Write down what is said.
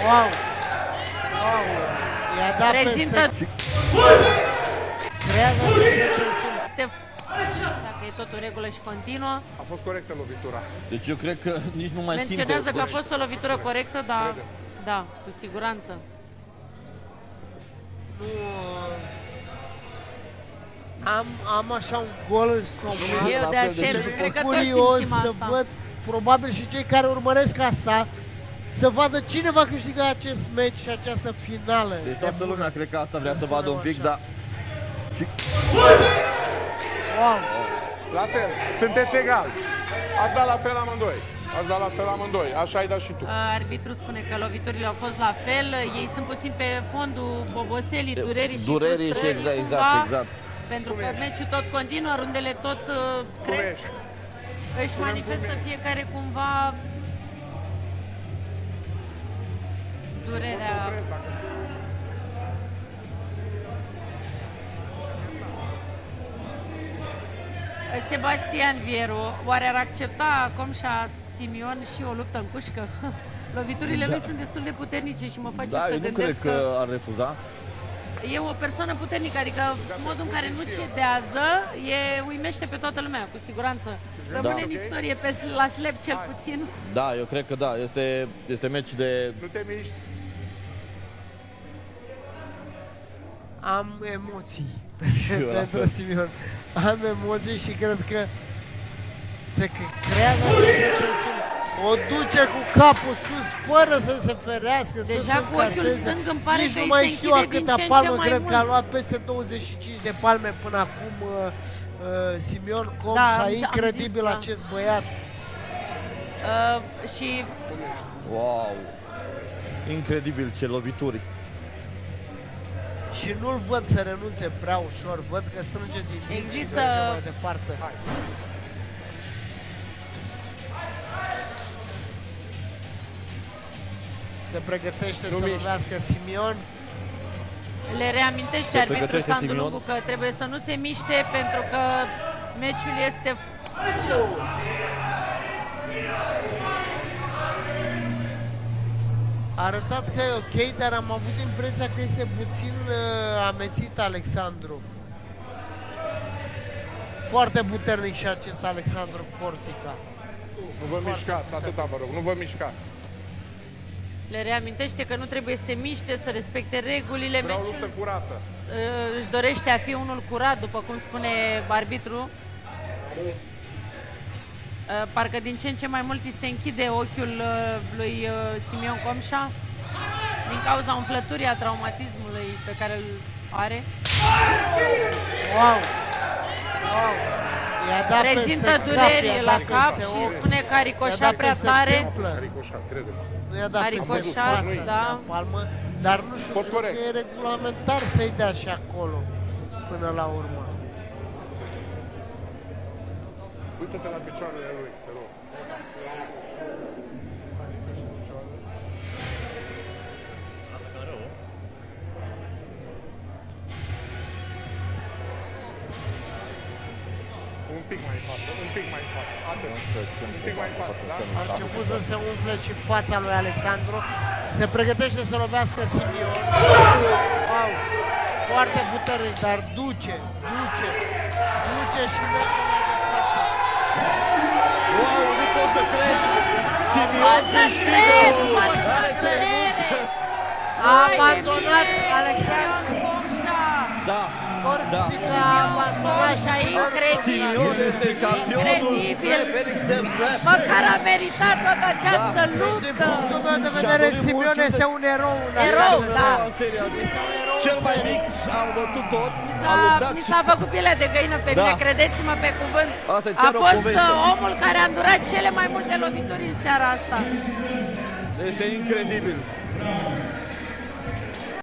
Wow! Wow! I-a dat Prezintă... peste... Creează aceste tensiuni. Dacă e tot în regulă și continuă. A fost corectă lovitura. Deci eu cred că nici nu mai simte. Menționează că a fost o lovitură corectă, dar da, cu siguranță. Nu... Am așa un gol în stomac. Eu de asemenea, cred că toți Curios simțim să asta. văd, probabil și cei care urmăresc asta, să vadă cine va câștiga acest meci și această finală. Deci toată lumea cred că asta vrea să vadă un pic, dar... Wow! La fel, sunteți egali. Ați dat la fel amândoi. Ați dat la fel amândoi, așa ai dat și tu. Arbitru spune că loviturile au fost la fel, ei sunt puțin pe fondul boboselii, durerii și Durerii și frustrării exact, cumva, exact. pentru că meciul tot continuă, rundele tot cresc, își manifestă fiecare cumva durerea. Sebastian Vieru, oare ar accepta Comșa Simion și o luptă în cușcă? Loviturile lui sunt destul de puternice și mă face Da, să eu nu gândesc cred că ar refuza. e o persoană puternică, adică modul în care nu cedează uimește pe toată lumea, cu siguranță. Rămâne în istorie la slab cel puțin. Da, eu cred că da, este meci de... Nu te miști. Am emoții pentru Simion. Am emoții și cred că se creează aceste tensiuni. O duce cu capul sus, fără să se ferească, stă Deja să cu ochiul încaseze. stâng îmi pare Nici că nu îi mai se știu închide a din câta ce în ce palmă, mai cred mult. că a luat peste 25 de palme până acum Simion Da, Comșa, am incredibil zis, da. acest băiat. Și Wow! Incredibil ce lovituri. Și nu-l văd să renunțe prea ușor, văd că strânge din dinți și Există- merge mai departe. Se pregătește să miști. lovească Simion. le reamintește Se arbitru pregătește Sandu Simion. Lungu că trebuie să nu se miște pentru că meciul este... A arătat că e ok, dar am avut impresia că este puțin amețit Alexandru. Foarte puternic și acest Alexandru Corsica. Nu vă mișcați, atâta vă rog, nu vă mișcați. Le reamintește că nu trebuie să se miște, să respecte regulile. Vreau Meciul luptă curată. își dorește a fi unul curat, după cum spune arbitru. Parcă din ce în ce mai mult îi se închide ochiul lui Simion Comșa din cauza umflăturii, a traumatismului pe care îl are. Wow! Wow! I-a dat Prezintă peste dureri cap, la i-a dat cap peste și ochi, spune că a i-a ricoșat dat prea peste tare. templă. A ricoșat, crede-mă. Nu i-a dat A peste ricoșat, față, da. acea palmă, dar nu știu, Fost cred corect. că e regulamentar să-i dea și acolo, până la urmă. Uită-te la picioarele lui, te rog. Un pic mai în față, un pic mai în față, atât. Un pic mai în față, da? A început să se umfle și fața lui Alexandru. Se pregătește să lovească Simion. Wow! Foarte puternic, dar duce și merge mai departe. Wow, nu pot să cred! Simion Poți să crezi, câștigă! poți să crezi! A abandonat Alexandru. Da, Corsica a abandonat și Simion. Simion este campionul Incredibil. Step Slap. Măcar a meritat toată această Deci, din luptă. punctul meu de vedere, Simion este un erou în Erou, această da. seară. Este un erou Cel în mai serie. mic a bătut tot, a luptat Mi și... s-a făcut pielea de găină pe mine, Da. credeți-mă pe cuvânt. Asta e A chiar o fost poveste. omul care a îndurat cele mai multe lovituri în seara asta. Este incredibil.